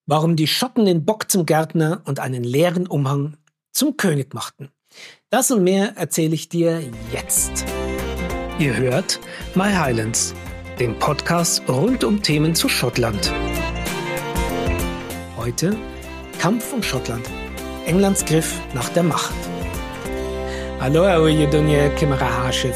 Warum die Schotten den Bock zum Gärtner und einen leeren Umhang zum König machten. Das und mehr erzähle ich dir jetzt. Ihr hört My Highlands, den Podcast rund um Themen zu Schottland. Heute Kampf um Schottland, Englands Griff nach der Macht. Hallo, Dunje Kimmerahaschiff.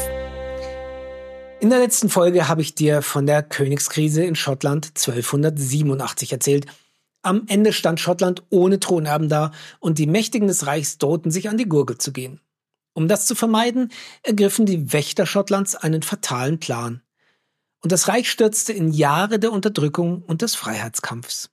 In der letzten Folge habe ich dir von der Königskrise in Schottland 1287 erzählt. Am Ende stand Schottland ohne Thronerben da und die Mächtigen des Reichs drohten sich an die Gurgel zu gehen. Um das zu vermeiden, ergriffen die Wächter Schottlands einen fatalen Plan. Und das Reich stürzte in Jahre der Unterdrückung und des Freiheitskampfs.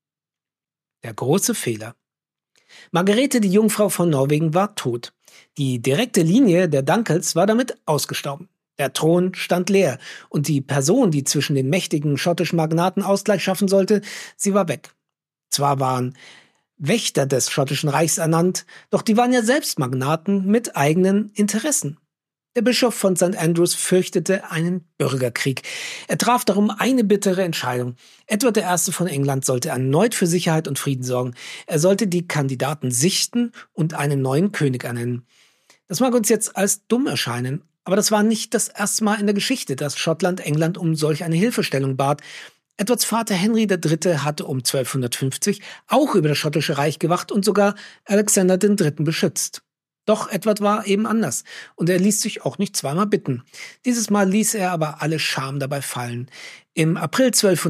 Der große Fehler. Margarete, die Jungfrau von Norwegen, war tot. Die direkte Linie der Dunkels war damit ausgestorben. Der Thron stand leer und die Person, die zwischen den mächtigen schottischen Magnaten Ausgleich schaffen sollte, sie war weg. Zwar waren Wächter des schottischen Reichs ernannt, doch die waren ja selbst Magnaten mit eigenen Interessen. Der Bischof von St. Andrews fürchtete einen Bürgerkrieg. Er traf darum eine bittere Entscheidung. Edward I. von England sollte erneut für Sicherheit und Frieden sorgen. Er sollte die Kandidaten sichten und einen neuen König ernennen. Das mag uns jetzt als dumm erscheinen, aber das war nicht das erste Mal in der Geschichte, dass Schottland England um solch eine Hilfestellung bat. Edwards Vater Henry III. Hatte um 1250 auch über das schottische Reich gewacht und sogar Alexander III. Beschützt. Doch Edward war eben anders und er ließ sich auch nicht zweimal bitten. Dieses Mal ließ er aber alle Scham dabei fallen. Im April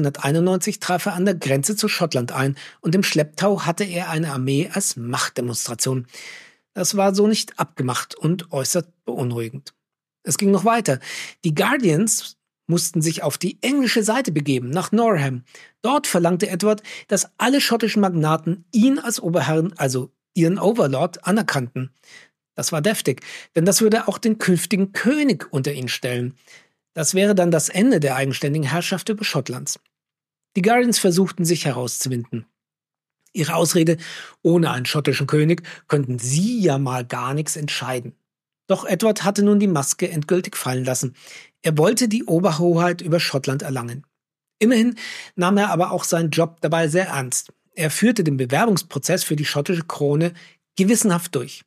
1291 traf er an der Grenze zu Schottland ein und im Schlepptau hatte er eine Armee als Machtdemonstration. Das war so nicht abgemacht und äußerst beunruhigend. Es ging noch weiter. Die Guardians mussten sich auf die englische Seite begeben, nach Norham. Dort verlangte Edward, dass alle schottischen Magnaten ihn als Oberherrn, also ihren Overlord, anerkannten. Das war deftig, denn das würde auch den künftigen König unter ihn stellen. Das wäre dann das Ende der eigenständigen Herrschaft über Schottlands. Die Guardians versuchten sich herauszuwinden. Ihre Ausrede, ohne einen schottischen König könnten sie ja mal gar nichts entscheiden. Doch Edward hatte nun die Maske endgültig fallen lassen. Er wollte die Oberhoheit über Schottland erlangen. Immerhin nahm er aber auch seinen Job dabei sehr ernst. Er führte den Bewerbungsprozess für die schottische Krone gewissenhaft durch.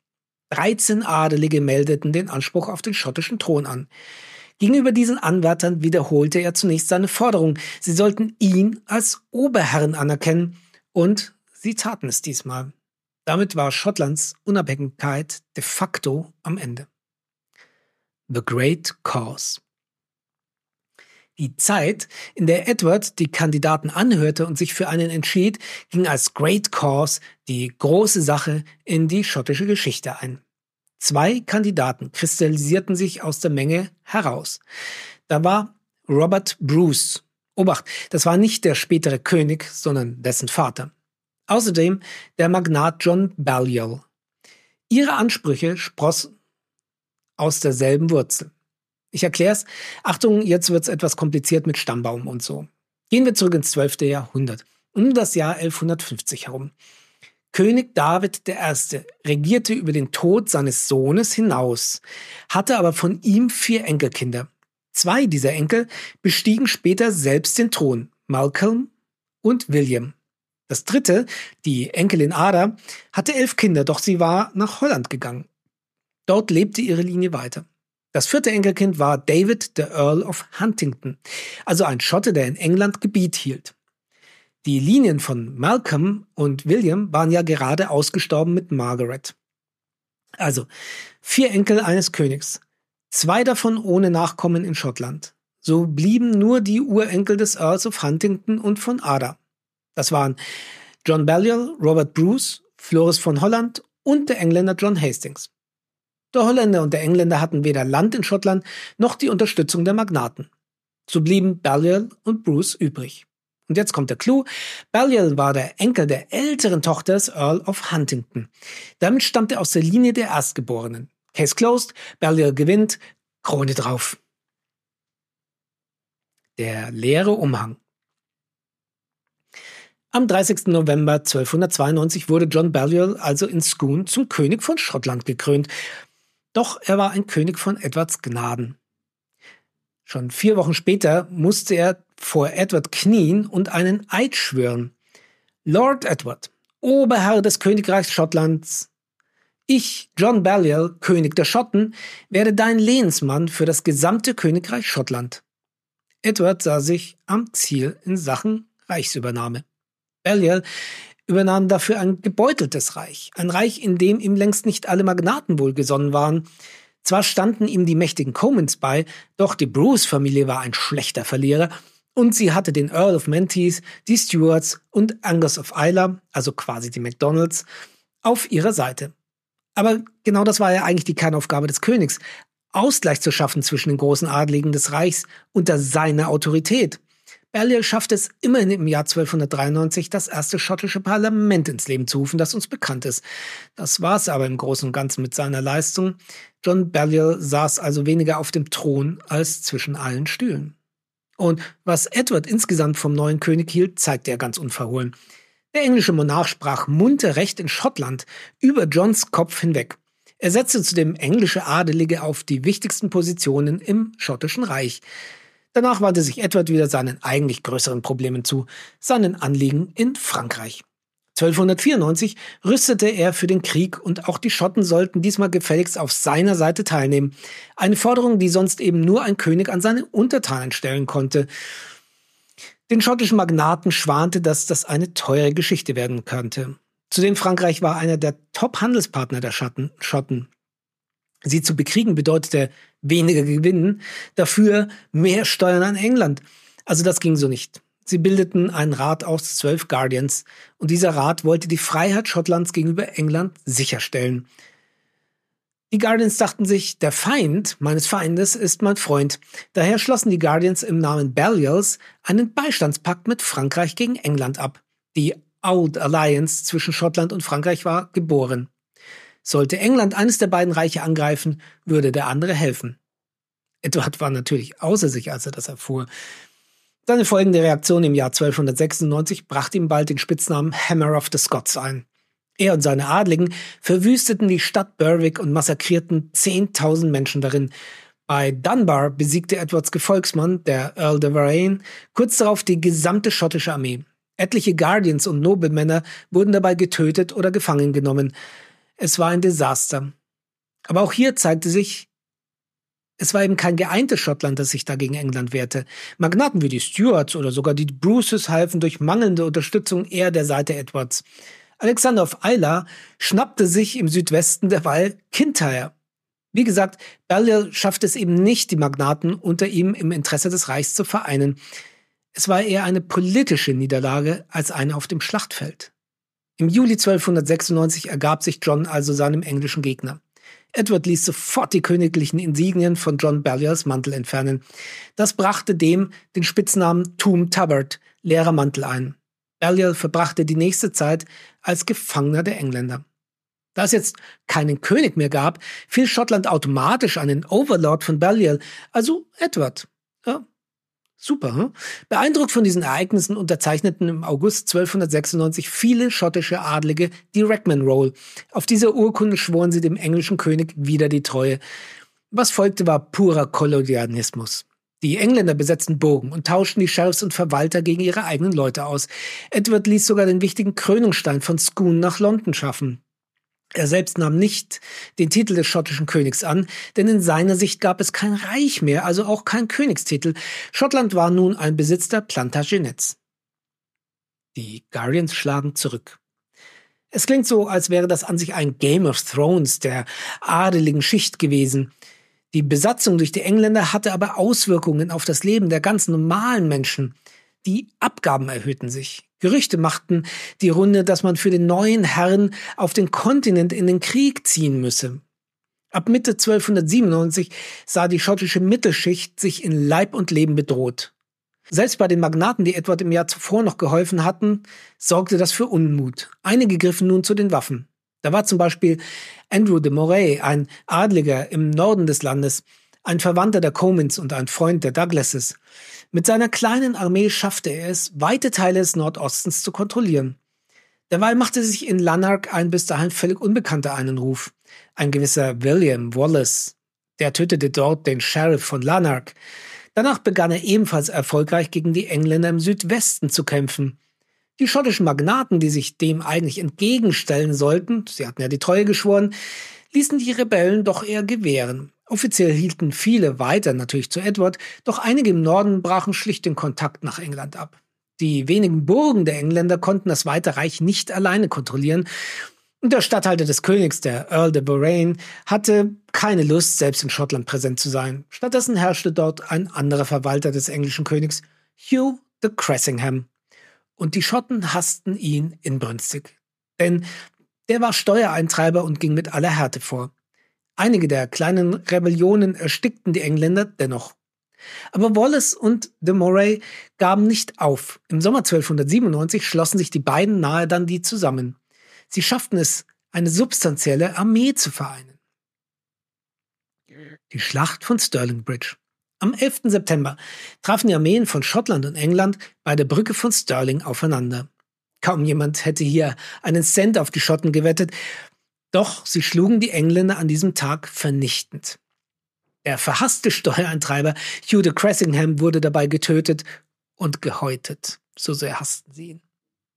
13 Adelige meldeten den Anspruch auf den schottischen Thron an. Gegenüber diesen Anwärtern wiederholte er zunächst seine Forderung. Sie sollten ihn als Oberherrn anerkennen und sie taten es diesmal. Damit war Schottlands Unabhängigkeit de facto am Ende. The Great Cause. Die Zeit, in der Edward die Kandidaten anhörte und sich für einen entschied, ging als Great Cause, die große Sache, in die schottische Geschichte ein. 2 Kandidaten kristallisierten sich aus der Menge heraus. Da war Robert Bruce. Obacht, das war nicht der spätere König, sondern dessen Vater. Außerdem der Magnat John Balliol. Ihre Ansprüche sprossen aus derselben Wurzel. Ich erklär's. Achtung, jetzt wird's etwas kompliziert mit Stammbaum und so. Gehen wir zurück ins 12. Jahrhundert, um das Jahr 1150 herum. König David I. regierte über den Tod seines Sohnes hinaus, hatte aber von ihm 4 Enkelkinder. 2 dieser Enkel bestiegen später selbst den Thron, Malcolm und William. Das 3., die Enkelin Ada, hatte 11 Kinder, doch sie war nach Holland gegangen. Dort lebte ihre Linie weiter. Das 4. Enkelkind war David, der Earl of Huntingdon, also ein Schotte, der in England Gebiet hielt. Die Linien von Malcolm und William waren ja gerade ausgestorben mit Margaret. Also 4 Enkel eines Königs, 2 davon ohne Nachkommen in Schottland. So blieben nur die Urenkel des Earls of Huntingdon und von Ada. Das waren John Balliol, Robert Bruce, Floris von Holland und der Engländer John Hastings. Der Holländer und der Engländer hatten weder Land in Schottland noch die Unterstützung der Magnaten. So blieben Balliol und Bruce übrig. Und jetzt kommt der Clou. Balliol war der Enkel der älteren Tochter des Earl of Huntingdon. Damit stammt er aus der Linie der Erstgeborenen. Case closed, Balliol gewinnt, Krone drauf. Der leere Umhang. Am 30. November 1292 wurde John Balliol also in Scone zum König von Schottland gekrönt. Doch er war ein König von Edwards Gnaden. Schon 4 Wochen später musste er vor Edward knien und einen Eid schwören. Lord Edward, Oberherr des Königreichs Schottlands, ich, John Balliol, König der Schotten, werde dein Lehnsmann für das gesamte Königreich Schottland. Edward sah sich am Ziel in Sachen Reichsübernahme. Balliol übernahm dafür ein gebeuteltes Reich, ein Reich, in dem ihm längst nicht alle Magnaten wohlgesonnen waren. Zwar standen ihm die mächtigen Comyns bei, doch die Bruce-Familie war ein schlechter Verlierer und sie hatte den Earl of Menteith, die Stuarts und Angus of Islay, also quasi die Macdonalds, auf ihrer Seite. Aber genau das war ja eigentlich die Kernaufgabe des Königs, Ausgleich zu schaffen zwischen den großen Adligen des Reichs unter seiner Autorität. Balliol schaffte es immerhin im Jahr 1293, das erste schottische Parlament ins Leben zu rufen, das uns bekannt ist. Das war es aber im Großen und Ganzen mit seiner Leistung. John Balliol saß also weniger auf dem Thron als zwischen allen Stühlen. Und was Edward insgesamt vom neuen König hielt, zeigte er ganz unverhohlen. Der englische Monarch sprach munter Recht in Schottland über Johns Kopf hinweg. Er setzte zudem englische Adelige auf die wichtigsten Positionen im schottischen Reich. Danach wandte sich Edward wieder seinen eigentlich größeren Problemen zu, seinen Anliegen in Frankreich. 1294 rüstete er für den Krieg und auch die Schotten sollten diesmal gefälligst auf seiner Seite teilnehmen. Eine Forderung, die sonst eben nur ein König an seine Untertanen stellen konnte. Den schottischen Magnaten schwante, dass das eine teure Geschichte werden könnte. Zudem Frankreich war einer der Top-Handelspartner der Schotten. Sie zu bekriegen bedeutete weniger gewinnen, dafür mehr Steuern an England. Also das ging so nicht. Sie bildeten einen Rat aus 12 Guardians und dieser Rat wollte die Freiheit Schottlands gegenüber England sicherstellen. Die Guardians dachten sich, der Feind meines Feindes ist mein Freund. Daher schlossen die Guardians im Namen Balliols einen Beistandspakt mit Frankreich gegen England ab. Die Old Alliance zwischen Schottland und Frankreich war geboren. Sollte England eines der beiden Reiche angreifen, würde der andere helfen. Edward war natürlich außer sich, als er das erfuhr. Seine folgende Reaktion im Jahr 1296 brachte ihm bald den Spitznamen Hammer of the Scots ein. Er und seine Adligen verwüsteten die Stadt Berwick und massakrierten 10.000 Menschen darin. Bei Dunbar besiegte Edwards Gefolgsmann, der Earl de Warenne, kurz darauf die gesamte schottische Armee. Etliche Guardians und Nobelmänner wurden dabei getötet oder gefangen genommen. Es war ein Desaster. Aber auch hier zeigte sich, es war eben kein geeintes Schottland, das sich da gegen England wehrte. Magnaten wie die Stuarts oder sogar die Bruces halfen durch mangelnde Unterstützung eher der Seite Edwards. Alexander of Islay schnappte sich im Südwesten derweil Kintyre. Wie gesagt, Balliol schaffte es eben nicht, die Magnaten unter ihm im Interesse des Reichs zu vereinen. Es war eher eine politische Niederlage als eine auf dem Schlachtfeld. Im Juli 1296 ergab sich John also seinem englischen Gegner. Edward ließ sofort die königlichen Insignien von John Balliols Mantel entfernen. Das brachte dem den Spitznamen Toom Tubbard, leerer Mantel, ein. Balliol verbrachte die nächste Zeit als Gefangener der Engländer. Da es jetzt keinen König mehr gab, fiel Schottland automatisch an den Overlord von Balliol, also Edward. Ja, super, hm? Beeindruckt von diesen Ereignissen unterzeichneten im August 1296 viele schottische Adlige die Rackman Roll. Auf dieser Urkunde schworen sie dem englischen König wieder die Treue. Was folgte, war purer Kolonialismus. Die Engländer besetzten Burgen und tauschten die Sheriffs und Verwalter gegen ihre eigenen Leute aus. Edward ließ sogar den wichtigen Krönungsstein von Scone nach London schaffen. Er selbst nahm nicht den Titel des schottischen Königs an, denn in seiner Sicht gab es kein Reich mehr, also auch kein Königstitel. Schottland war nun ein Besitz der Plantagenets. Die Guardians schlagen zurück. Es klingt so, als wäre das an sich ein Game of Thrones der adeligen Schicht gewesen. Die Besatzung durch die Engländer hatte aber Auswirkungen auf das Leben der ganz normalen Menschen. Die Abgaben erhöhten sich. Gerüchte machten die Runde, dass man für den neuen Herrn auf den Kontinent in den Krieg ziehen müsse. Ab Mitte 1297 sah die schottische Mittelschicht sich in Leib und Leben bedroht. Selbst bei den Magnaten, die Edward im Jahr zuvor noch geholfen hatten, sorgte das für Unmut. Einige griffen nun zu den Waffen. Da war zum Beispiel Andrew de Moray, ein Adliger im Norden des Landes, ein Verwandter der Comyns und ein Freund der Douglases. Mit seiner kleinen Armee schaffte er es, weite Teile des Nordostens zu kontrollieren. Derweil machte sich in Lanark ein bis dahin völlig Unbekannter einen Ruf. Ein gewisser William Wallace. Der tötete dort den Sheriff von Lanark. Danach begann er ebenfalls erfolgreich gegen die Engländer im Südwesten zu kämpfen. Die schottischen Magnaten, die sich dem eigentlich entgegenstellen sollten, sie hatten ja die Treue geschworen, ließen die Rebellen doch eher gewähren. Offiziell hielten viele weiter natürlich zu Edward, doch einige im Norden brachen schlicht den Kontakt nach England ab. Die wenigen Burgen der Engländer konnten das weite Reich nicht alleine kontrollieren. Und der Statthalter des Königs, der Earl de Boraine, hatte keine Lust, selbst in Schottland präsent zu sein. Stattdessen herrschte dort ein anderer Verwalter des englischen Königs, Hugh de Cressingham. Und die Schotten hassten ihn inbrünstig. Denn der war Steuereintreiber und ging mit aller Härte vor. Einige der kleinen Rebellionen erstickten die Engländer dennoch. Aber Wallace und de Moray gaben nicht auf. Im Sommer 1297 schlossen sich die beiden nahe dann die zusammen. Sie schafften es, eine substanzielle Armee zu vereinen. Die Schlacht von Stirling Bridge. Am 11. September trafen die Armeen von Schottland und England bei der Brücke von Stirling aufeinander. Kaum jemand hätte hier einen Cent auf die Schotten gewettet, doch sie schlugen die Engländer an diesem Tag vernichtend. Der verhasste Steuereintreiber Hugh de Cressingham wurde dabei getötet und gehäutet. So sehr hassten sie ihn.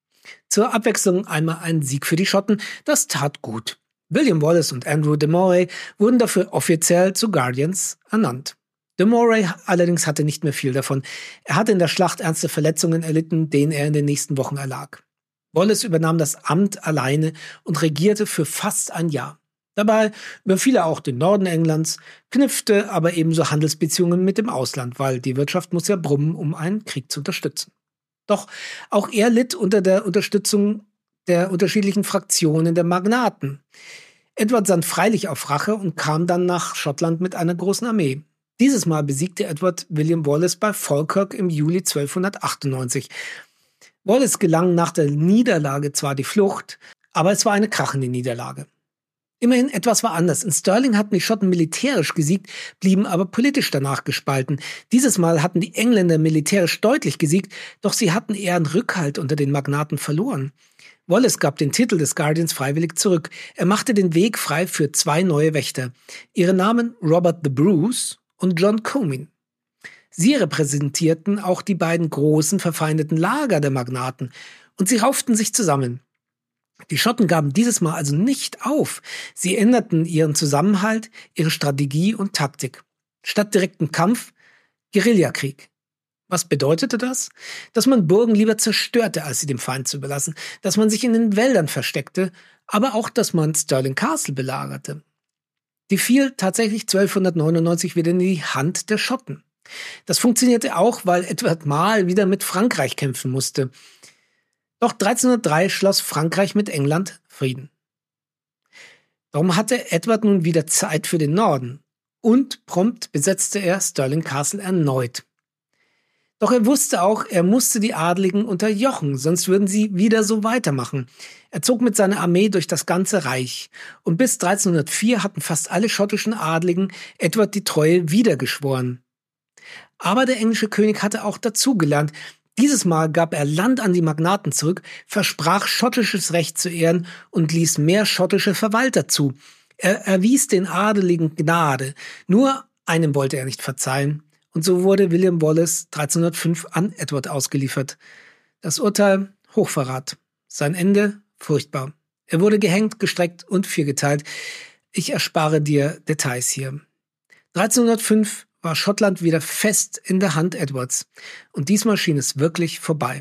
Zur Abwechslung einmal ein Sieg für die Schotten, das tat gut. William Wallace und Andrew de Moray wurden dafür offiziell zu Guardians ernannt. De Moray allerdings hatte nicht mehr viel davon. Er hatte in der Schlacht ernste Verletzungen erlitten, denen er in den nächsten Wochen erlag. Wallace übernahm das Amt alleine und regierte für fast ein Jahr. Dabei überfiel er auch den Norden Englands, knüpfte aber ebenso Handelsbeziehungen mit dem Ausland, weil die Wirtschaft muss ja brummen, um einen Krieg zu unterstützen. Doch auch er litt unter der Unterstützung der unterschiedlichen Fraktionen der Magnaten. Edward sann freilich auf Rache und kam dann nach Schottland mit einer großen Armee. Dieses Mal besiegte Edward William Wallace bei Falkirk im Juli 1298. Wallace gelang nach der Niederlage zwar die Flucht, aber es war eine krachende Niederlage. Immerhin etwas war anders. In Stirling hatten die Schotten militärisch gesiegt, blieben aber politisch danach gespalten. Dieses Mal hatten die Engländer militärisch deutlich gesiegt, doch sie hatten eher einen Rückhalt unter den Magnaten verloren. Wallace gab den Titel des Guardians freiwillig zurück. Er machte den Weg frei für 2 neue Wächter. Ihre Namen Robert the Bruce und John Comyn. Sie repräsentierten auch die beiden großen verfeindeten Lager der Magnaten und sie rauften sich zusammen. Die Schotten gaben dieses Mal also nicht auf. Sie änderten ihren Zusammenhalt, ihre Strategie und Taktik. Statt direktem Kampf, Guerillakrieg. Was bedeutete das? Dass man Burgen lieber zerstörte, als sie dem Feind zu überlassen, dass man sich in den Wäldern versteckte, aber auch, dass man Stirling Castle belagerte. Die fiel tatsächlich 1299 wieder in die Hand der Schotten. Das funktionierte auch, weil Edward mal wieder mit Frankreich kämpfen musste. Doch 1303 schloss Frankreich mit England Frieden. Darum hatte Edward nun wieder Zeit für den Norden und prompt besetzte er Stirling Castle erneut. Doch er wusste auch, er musste die Adligen unterjochen, sonst würden sie wieder so weitermachen. Er zog mit seiner Armee durch das ganze Reich und bis 1304 hatten fast alle schottischen Adligen Edward die Treue wiedergeschworen. Aber der englische König hatte auch dazugelernt. Dieses Mal gab er Land an die Magnaten zurück, versprach schottisches Recht zu ehren und ließ mehr schottische Verwalter zu. Er erwies den Adeligen Gnade. Nur einem wollte er nicht verzeihen. Und so wurde William Wallace 1305 an Edward ausgeliefert. Das Urteil: Hochverrat. Sein Ende: furchtbar. Er wurde gehängt, gestreckt und viergeteilt. Ich erspare dir Details hier. 1305 war Schottland wieder fest in der Hand Edwards. Und diesmal schien es wirklich vorbei.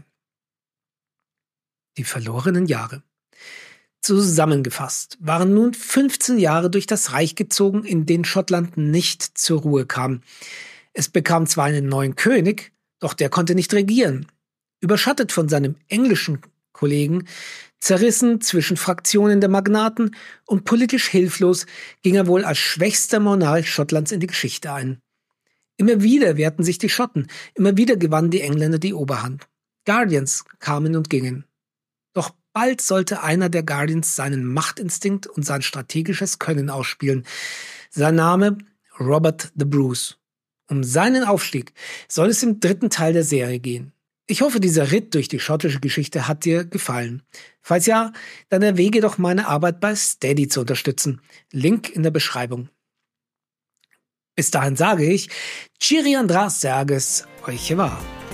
Die verlorenen Jahre. Zusammengefasst waren nun 15 Jahre durch das Reich gezogen, in denen Schottland nicht zur Ruhe kam. Es bekam zwar einen neuen König, doch der konnte nicht regieren. Überschattet von seinem englischen Kollegen, zerrissen zwischen Fraktionen der Magnaten und politisch hilflos, ging er wohl als schwächster Monarch Schottlands in die Geschichte ein. Immer wieder wehrten sich die Schotten, immer wieder gewannen die Engländer die Oberhand. Guardians kamen und gingen. Doch bald sollte einer der Guardians seinen Machtinstinkt und sein strategisches Können ausspielen. Sein Name: Robert the Bruce. Um seinen Aufstieg soll es im 3. Teil der Serie gehen. Ich hoffe, dieser Ritt durch die schottische Geschichte hat dir gefallen. Falls ja, dann erwäge doch meine Arbeit bei Steady zu unterstützen. Link in der Beschreibung. Bis dahin sage ich: Chiri Andras Serges, euch war.